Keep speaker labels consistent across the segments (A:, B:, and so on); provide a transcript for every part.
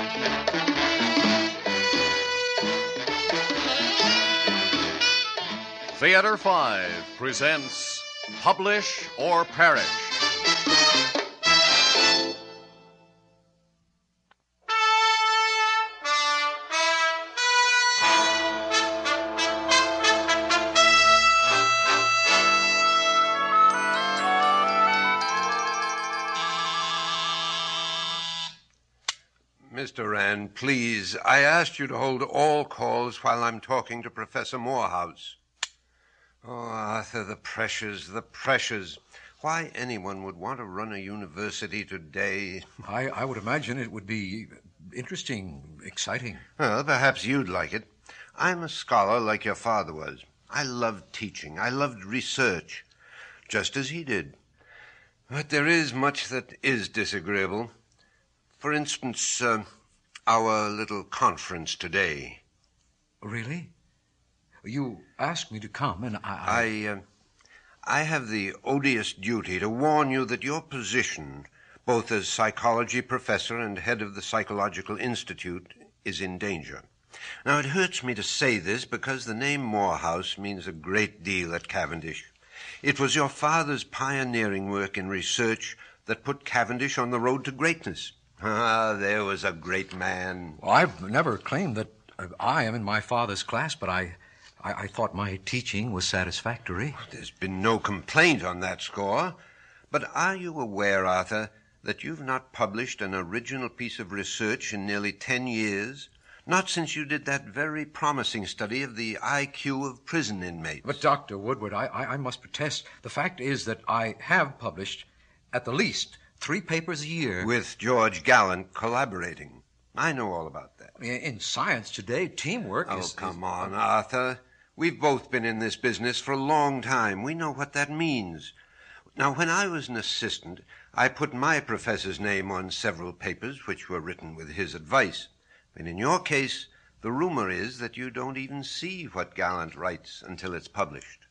A: Theater 5 presents Publish or Perish.
B: Mr. Rand, please, I asked you to hold all calls while I'm talking to Professor Morehouse. Oh, Arthur, the pressures. Why anyone would want to run a university today?
C: I would imagine it would be interesting, exciting.
B: Well, perhaps you'd like it. I'm a scholar like your father was. I loved teaching. I loved research, just as he did. But there is much that is disagreeable. For instance, our little conference today.
C: Really? You asked me to come, and
B: I have the odious duty to warn you that your position, both as psychology professor and head of the Psychological Institute, is in danger. Now, it hurts me to say this because the name Morehouse means a great deal at Cavendish. It was your father's pioneering work in research that put Cavendish on the road to greatness. Ah, there was a great man.
C: Well, I've never claimed that I am in my father's class, but I thought my teaching was satisfactory.
B: There's been no complaint on that score. But are you aware, Arthur, that you've not published an original piece of research in nearly 10 years? Not since you did that very promising study of the IQ of prison inmates.
C: But, Dr. Woodward, I must protest. The fact is that I have published at the least 3 papers a year.
B: With George Gallant collaborating. I know all about that.
C: In science today, teamwork is...
B: Oh, come on, Arthur. We've both been in this business for a long time. We know what that means. Now, when I was an assistant, I put my professor's name on several papers which were written with his advice. And in your case, the rumor is that you don't even see what Gallant writes until it's published.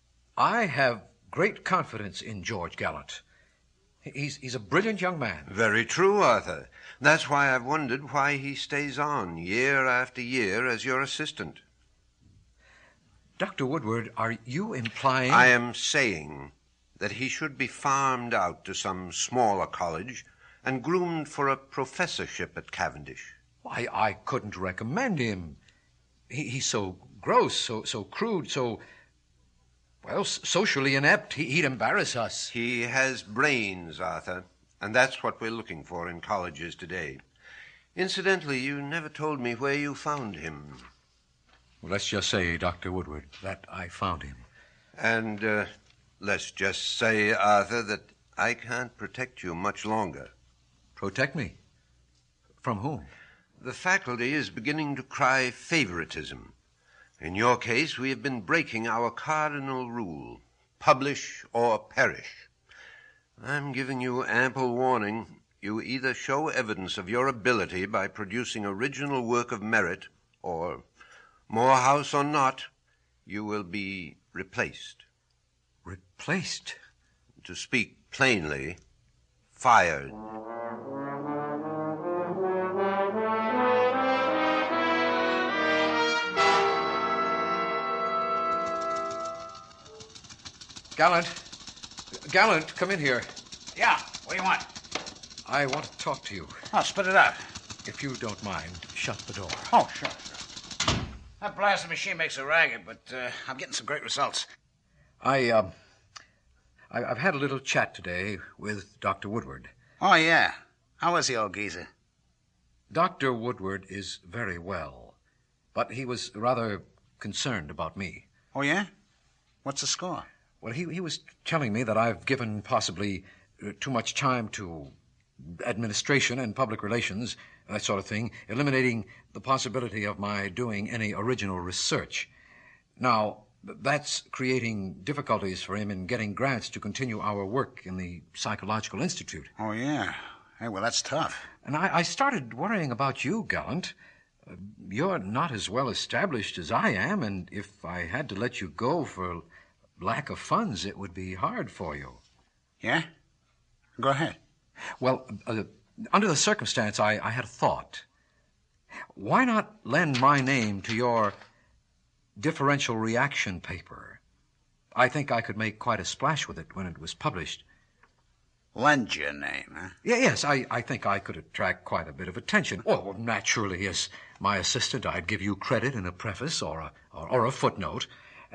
C: I have great confidence in George Gallant. He's a brilliant young man.
B: Very true, Arthur. That's why I've wondered why he stays on year after year as your assistant.
C: Dr. Woodward, are you implying...
B: I am saying that he should be farmed out to some smaller college and groomed for a professorship at Cavendish.
C: Why, I couldn't recommend him. He's so gross, so crude, so... well, socially inept. He'd embarrass us.
B: He has brains, Arthur, and that's what we're looking for in colleges today. Incidentally, you never told me where you found him.
C: Well, let's just say, Dr. Woodward, that I found him.
B: And let's just say, Arthur, that I can't protect you much longer.
C: Protect me? From whom?
B: The faculty is beginning to cry favoritism. In your case, we have been breaking our cardinal rule, publish or perish. I'm giving you ample warning. You either show evidence of your ability by producing original work of merit, or, Morehouse or not, you will be replaced.
C: Replaced?
B: To speak plainly, fired.
C: Gallant, come in here.
D: Yeah, what do you want?
C: I want to talk to you.
D: Oh, spit it out.
C: If you don't mind, shut the door.
D: Oh, sure. That blasted machine makes it ragged, but I'm getting some great results.
C: I've had a little chat today with Dr. Woodward.
D: Oh, yeah. How is the old geezer?
C: Dr. Woodward is very well, but he was rather concerned about me.
D: Oh, yeah? What's the score?
C: Well, he was telling me that I've given possibly too much time to administration and public relations, that sort of thing, eliminating the possibility of my doing any original research. Now, that's creating difficulties for him in getting grants to continue our work in the Psychological Institute.
D: Oh, yeah. Hey, well, that's tough.
C: And I started worrying about you, Gallant. You're not as well established as I am, and if I had to let you go for lack of funds, it would be hard for you.
D: Yeah? Go ahead.
C: Well, under the circumstance, I had a thought. why not lend my name to your differential reaction paper? I think I could make quite a splash with it when it was published.
D: Lend your name, huh?
C: Yes, I think I could attract quite a bit of attention. Well, naturally, as my assistant, I'd give you credit in a preface or a footnote.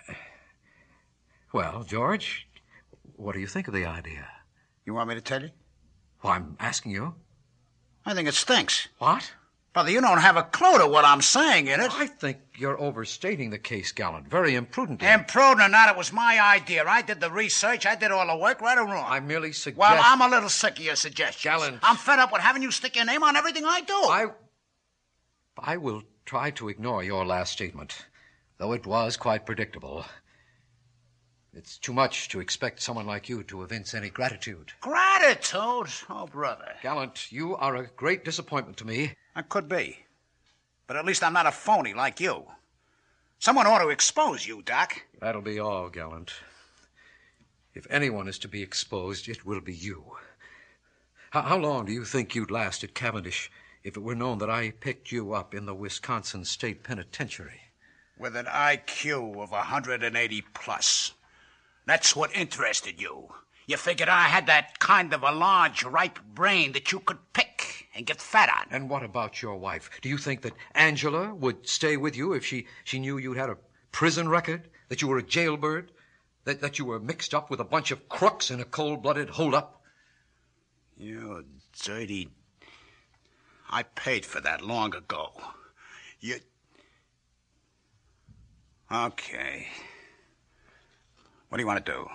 C: Well, George, what do you think of the idea?
D: You want me to tell you?
C: Well, I'm asking you.
D: I think it stinks.
C: What?
D: Brother, you don't have a clue to what I'm saying in it.
C: I think you're overstating the case, Gallant. Very imprudently.
D: Imprudent or not, it was my idea. I did the research. I did all the work, right or wrong.
C: I merely suggest...
D: Well, I'm a little sick of your suggestions.
C: Gallant.
D: I'm fed up with having you stick your name on everything I do.
C: I will try to ignore your last statement, though it was quite predictable. It's too much to expect someone like you to evince any gratitude.
D: Gratitude? Oh, brother.
C: Gallant, you are a great disappointment to me.
D: I could be. But at least I'm not a phony like you. Someone ought to expose you, Doc.
C: That'll be all, Gallant. If anyone is to be exposed, it will be you. How long do you think you'd last at Cavendish if it were known that I picked you up in the Wisconsin State Penitentiary?
D: With an IQ of 180 plus. That's what interested you. You figured I had that kind of a large, ripe brain that you could pick and get fat on.
C: And what about your wife? Do you think that Angela would stay with you if she knew you'd had a prison record, that you were a jailbird, that you were mixed up with a bunch of crooks in a cold-blooded hold-up?
D: You dirty... I paid for that long ago. You... Okay. What do you want to do?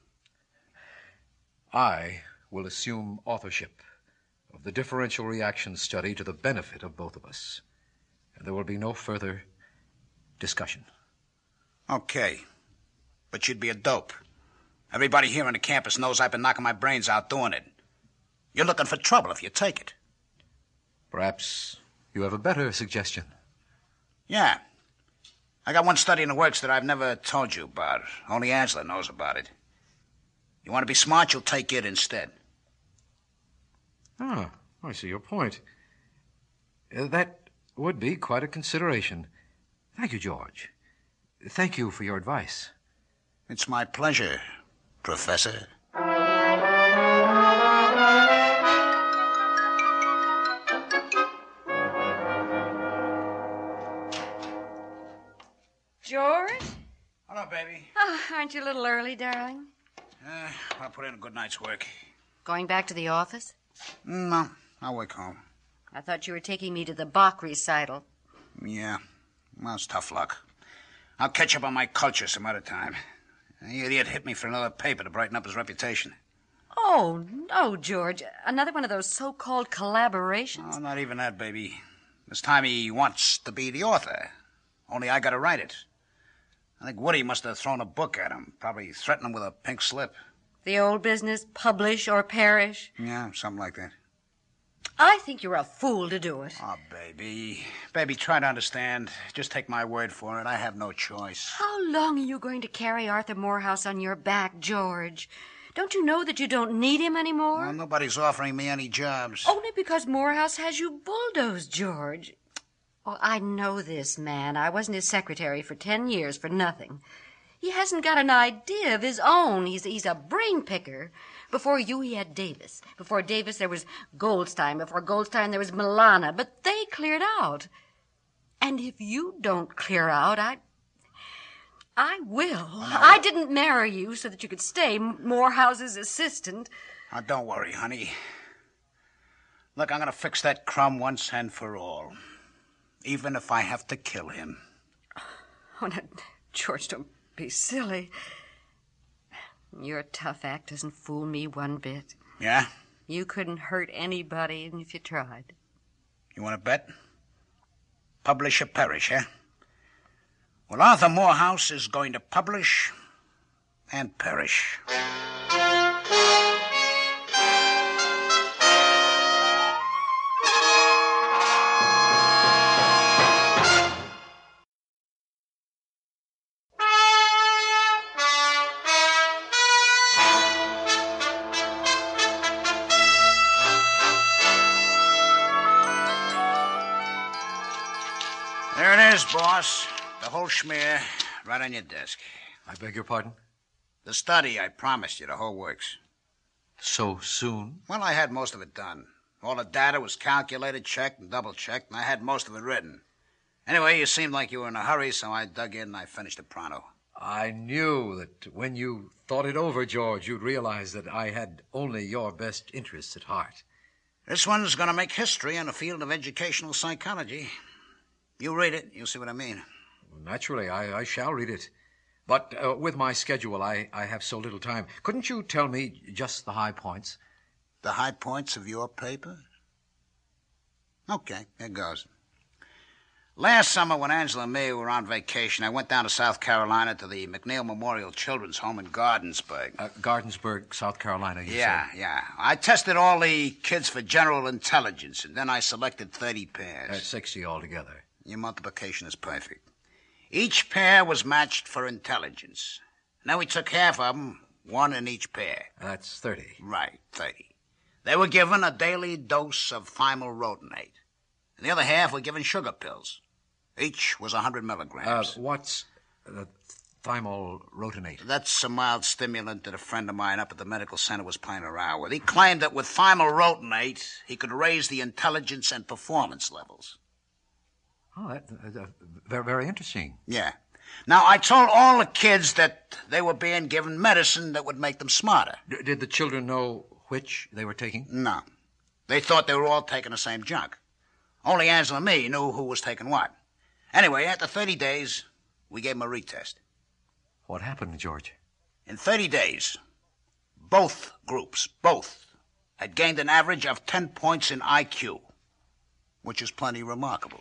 C: I will assume authorship of the differential reaction study to the benefit of both of us. And there will be no further discussion.
D: Okay. But you'd be a dope. Everybody here on the campus knows I've been knocking my brains out doing it. You're looking for trouble if you take it.
C: Perhaps you have a better suggestion.
D: Yeah. I got one study in the works that I've never told you about. Only Angela knows about it. You want to be smart, you'll take it instead.
C: Ah, I see your point. That would be quite a consideration. Thank you, George. Thank you for your advice.
D: It's my pleasure, Professor.
E: George?
D: Hello, baby.
E: Oh, aren't you a little early, darling?
D: I'll put in a good night's work.
E: Going back to the office?
D: No, I'll work home.
E: I thought you were taking me to the Bach recital.
D: Yeah, well, it's tough luck. I'll catch up on my culture some other time. The idiot hit me for another paper to brighten up his reputation.
E: Oh, no, George. Another one of those so-called collaborations?
D: Oh, not even that, baby. This time he wants to be the author. Only I gotta write it. I think Woody must have thrown a book at him. Probably threatened him with a pink slip.
E: The old business, publish or perish?
D: Yeah, something like that.
E: I think you're a fool to do it.
D: Oh, baby. Baby, try to understand. Just take my word for it. I have no choice.
E: How long are you going to carry Arthur Morehouse on your back, George? Don't you know that you don't need him anymore?
D: Well, nobody's offering me any jobs.
E: Only because Morehouse has you bulldozed, George. Oh, I know this man. I wasn't his secretary for 10 years for nothing. He hasn't got an idea of his own. He's a brain picker. Before you, he had Davis. Before Davis, there was Goldstein. Before Goldstein, there was Milana. But they cleared out. And if you don't clear out, I will. I didn't marry you so that you could stay Morehouse's assistant.
D: Now, don't worry, honey. Look, I'm going to fix that crumb once and for all. Even if I have to kill him.
E: Oh, no, George, don't be silly. Your tough act doesn't fool me one bit.
D: Yeah?
E: You couldn't hurt anybody if you tried.
D: You want to bet? Publish or perish, eh? Well, Arthur Morehouse is going to publish and perish. There it is, boss. The whole schmear right on your desk.
C: I beg your pardon?
D: The study, I promised you, the whole works.
C: So soon?
D: Well, I had most of it done. All the data was calculated, checked, and double-checked, and I had most of it written. Anyway, you seemed like you were in a hurry, so I dug in and I finished it pronto.
C: I knew that when you thought it over, George, you'd realize that I had only your best interests at heart.
D: This one's going to make history in the field of educational psychology. You read it, you'll see what I mean.
C: Naturally, I shall read it. But with my schedule, I have so little time. Couldn't you tell me just the high points?
D: The high points of your paper? Okay, here goes. Last summer, when Angela and me were on vacation, I went down to South Carolina to the McNeil Memorial Children's Home in Gardensburg.
C: Gardensburg, South Carolina, you said?
D: Yeah. I tested all the kids for general intelligence, and then I selected 30 pairs.
C: 60 altogether.
D: Your multiplication is perfect. Each pair was matched for intelligence. Now we took half of them, one in each pair.
C: That's 30.
D: Right, 30. They were given a daily dose of thymolrotenate. And the other half were given sugar pills. Each was 100 milligrams.
C: What's thymolrotenate?
D: That's a mild stimulant that a friend of mine up at the medical center was playing around with. He claimed that with thymolrotenate, he could raise the intelligence and performance levels.
C: Oh, that's very, very interesting.
D: Yeah. Now, I told all the kids that they were being given medicine that would make them smarter.
C: Did the children know which they were taking?
D: No. They thought they were all taking the same junk. Only Angela and me knew who was taking what. Anyway, after 30 days, we gave them a retest.
C: What happened, George?
D: In 30 days, both groups, had gained an average of 10 points in IQ, which is plenty remarkable.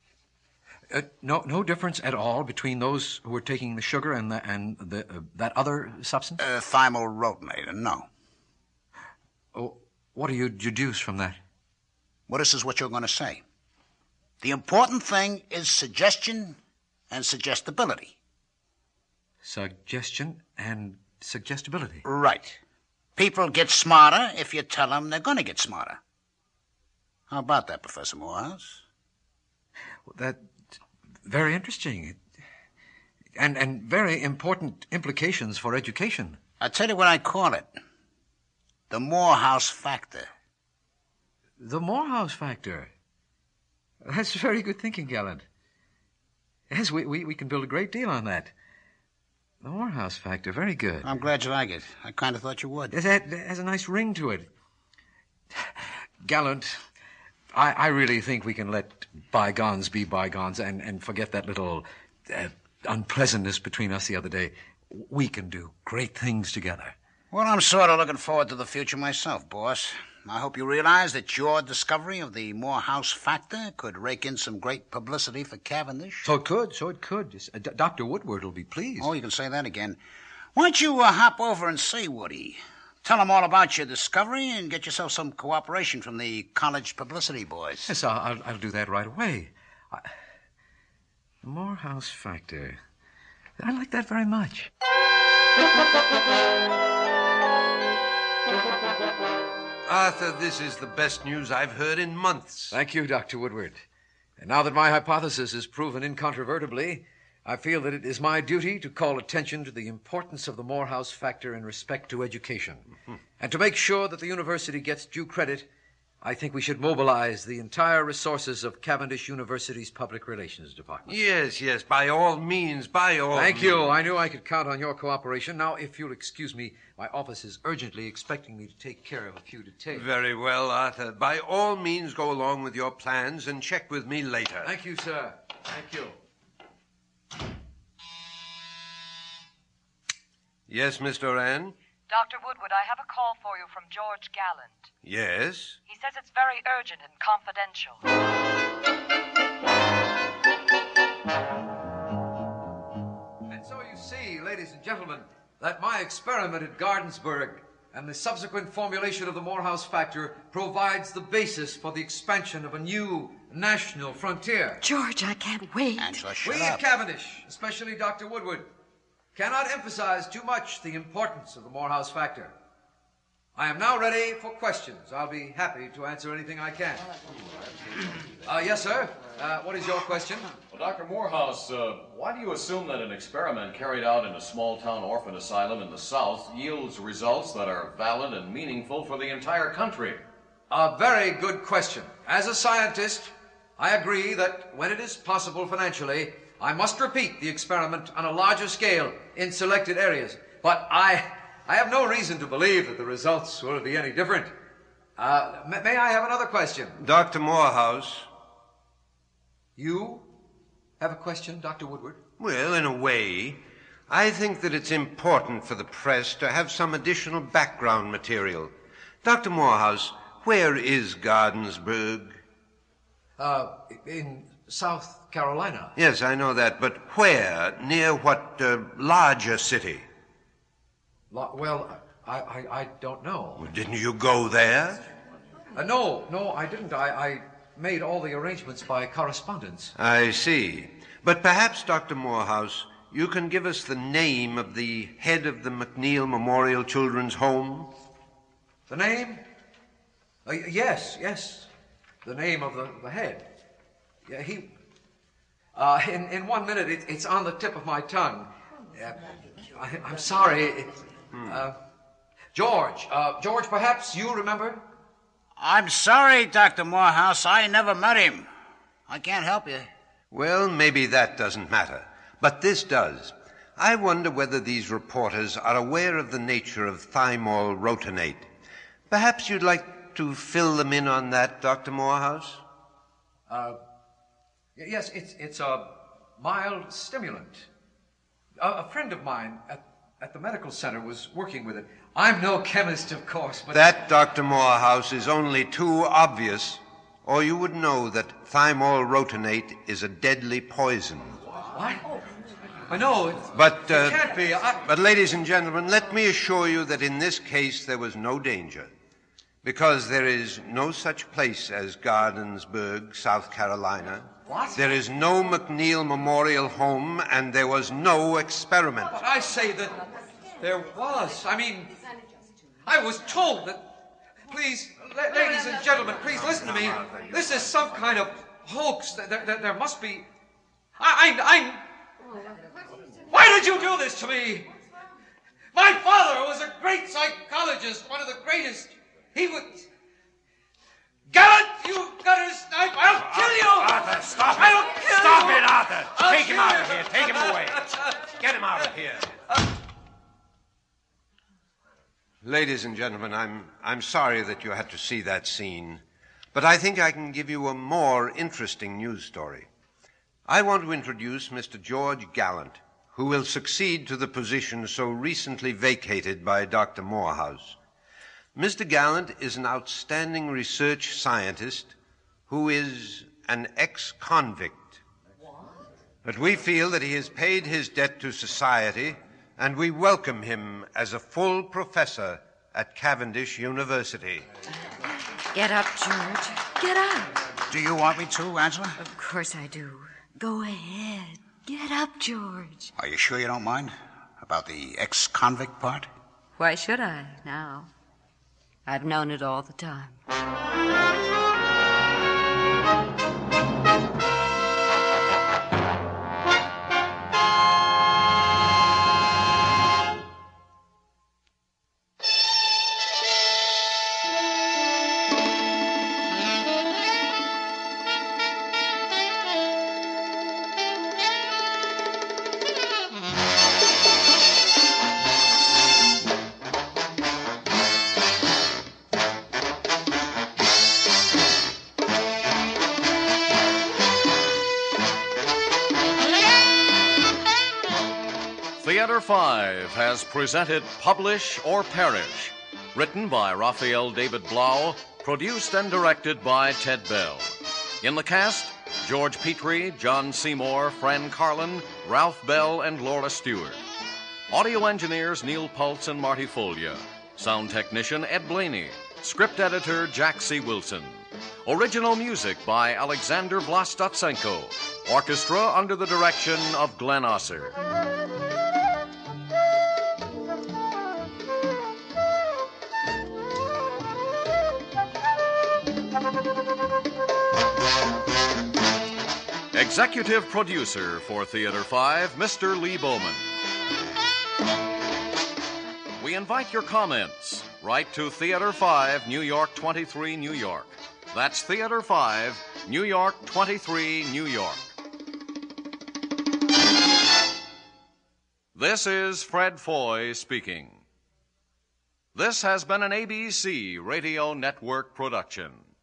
C: No difference at all between those who were taking the sugar and that other substance?
D: Thymolrotenate, no.
C: Oh, what do you deduce from that?
D: Well, this is what you're going to say. The important thing is suggestion and suggestibility.
C: Suggestion and suggestibility.
D: Right. People get smarter if you tell them they're going to get smarter. How about that, Professor Morehouse?
C: That's very interesting. And very important implications for education.
D: I'll tell you what I call it. The Morehouse factor.
C: The Morehouse factor. That's very good thinking, Gallant. Yes, we can build a great deal on that. The Morehouse factor, very good.
D: I'm glad you like it. I kind of thought you would.
C: It has a nice ring to it. Gallant, I really think we can let bygones be bygones and forget that little unpleasantness between us the other day. We can do great things together.
D: Well, I'm sort of looking forward to the future myself, boss. I hope you realize that your discovery of the Morehouse factor could rake in some great publicity for Cavendish.
C: So it could. Yes, Dr. Woodward will be pleased.
D: Oh, you can say that again. Why don't you hop over and see Woody? Tell him all about your discovery and get yourself some cooperation from the college publicity boys.
C: Yes, I'll do that right away. The Morehouse factor. I like that very much.
B: Arthur, this is the best news I've heard in months.
C: Thank you, Dr. Woodward. And now that my hypothesis is proven incontrovertibly, I feel that it is my duty to call attention to the importance of the Morehouse factor in respect to education. Mm-hmm. And to make sure that the university gets due credit, I think we should mobilize the entire resources of Cavendish University's Public Relations Department.
B: Yes, by all means,
C: Thank you. I knew I could count on your cooperation. Now, if you'll excuse me, my office is urgently expecting me to take care of a few details.
B: Very well, Arthur. By all means, go along with your plans and check with me later.
C: Thank you, sir. Thank you.
B: Yes, Miss Doran?
F: Dr. Woodward, I have a call for you from George Gallant.
B: Yes?
F: He says it's very urgent and confidential.
C: And so you see, ladies and gentlemen, that my experiment at Gardensburg and the subsequent formulation of the Morehouse factor provides the basis for the expansion of a new national frontier.
E: George, I can't wait.
D: Angela, shut
C: We
D: up.
C: at Cavendish, especially Dr. Woodward, cannot emphasize too much the importance of the Morehouse factor. I am now ready for questions. I'll be happy to answer anything I can. Yes, sir. What is your question?
A: Well, Dr. Morehouse, why do you assume that an experiment carried out in a small-town orphan asylum in the South yields results that are valid and meaningful for the entire country?
C: A very good question. As a scientist, I agree that when it is possible financially, I must repeat the experiment on a larger scale in selected areas. But I have no reason to believe that the results will be any different. May I have another question?
B: Dr. Morehouse.
C: You have a question, Dr. Woodward?
B: Well, in a way, I think that it's important for the press to have some additional background material. Dr. Morehouse, where is Gardensburg?
C: In South Carolina.
B: Yes, I know that, but where? Near what larger city?
C: Well, I don't know.
B: Well, didn't you go there?
C: No, I didn't. I made all the arrangements by correspondence.
B: I see. But perhaps, Dr. Morehouse, you can give us the name of the head of the McNeil Memorial Children's Home?
C: The name? Yes. The name of the head. Yeah, he... in 1 minute, it's on the tip of my tongue. I'm sorry. George, perhaps you remember?
D: I'm sorry, Dr. Morehouse. I never met him. I can't help you.
B: Well, maybe that doesn't matter. But this does. I wonder whether these reporters are aware of the nature of thymol rotenate. Perhaps you'd like to fill them in on that, Dr. Morehouse?
C: Yes, it's a mild stimulant. A friend of mine at the medical center was working with it. I'm no chemist, of course, but...
B: That, Dr. Morehouse, is only too obvious, or you would know that thymol rotenate is a deadly poison.
C: What? I know. It can't be.
B: But, ladies and gentlemen, let me assure you that in this case there was no danger, because there is no such place as Gardensburg, South Carolina.
C: What?
B: There is no McNeil Memorial Home, and there was no experiment.
C: But I say that there was. I mean, I was told that... Please, ladies and gentlemen, please listen to me. This is some kind of hoax. There must be... Why did you do this to me? My father was a great psychologist, one of the greatest. He would... Gallant, you gutter snipe! I'll kill you!
G: Arthur, stop it!
C: I'll kill
G: Stop
C: you!
G: it, Arthur! Take him
C: kill
G: out
C: you.
G: of here. Take him away. Get him out of here.
B: Ladies and gentlemen, I'm sorry that you had to see that scene, but I think I can give you a more interesting news story. I want to introduce Mr. George Gallant, who will succeed to the position so recently vacated by Dr. Morehouse. Mr. Gallant is an outstanding research scientist who is an ex-convict. But we feel that he has paid his debt to society, and we welcome him as a full professor at Cavendish University.
E: Get up, George. Get up.
D: Do you want me to, Angela?
E: Of course I do. Go ahead. Get up, George.
D: Are you sure you don't mind about the ex-convict part?
E: Why should I now? I've known it all the time.
A: Theater 5 has presented Publish or Perish, written by Raphael David Blau, produced and directed by Ted Bell. In the cast, George Petrie, John Seymour, Fran Carlin, Ralph Bell, and Laura Stewart. Audio engineers Neil Pultz and Marty Folia. Sound technician Ed Blaney. Script editor Jack C. Wilson. Original music by Alexander Vlastotsenko. Orchestra under the direction of Glenn Osser. Executive producer for Theater 5, Mr. Lee Bowman. We invite your comments. Write to Theater 5, New York 23, New York. That's Theater 5, New York 23, New York. This is Fred Foy speaking. This has been an ABC Radio Network production.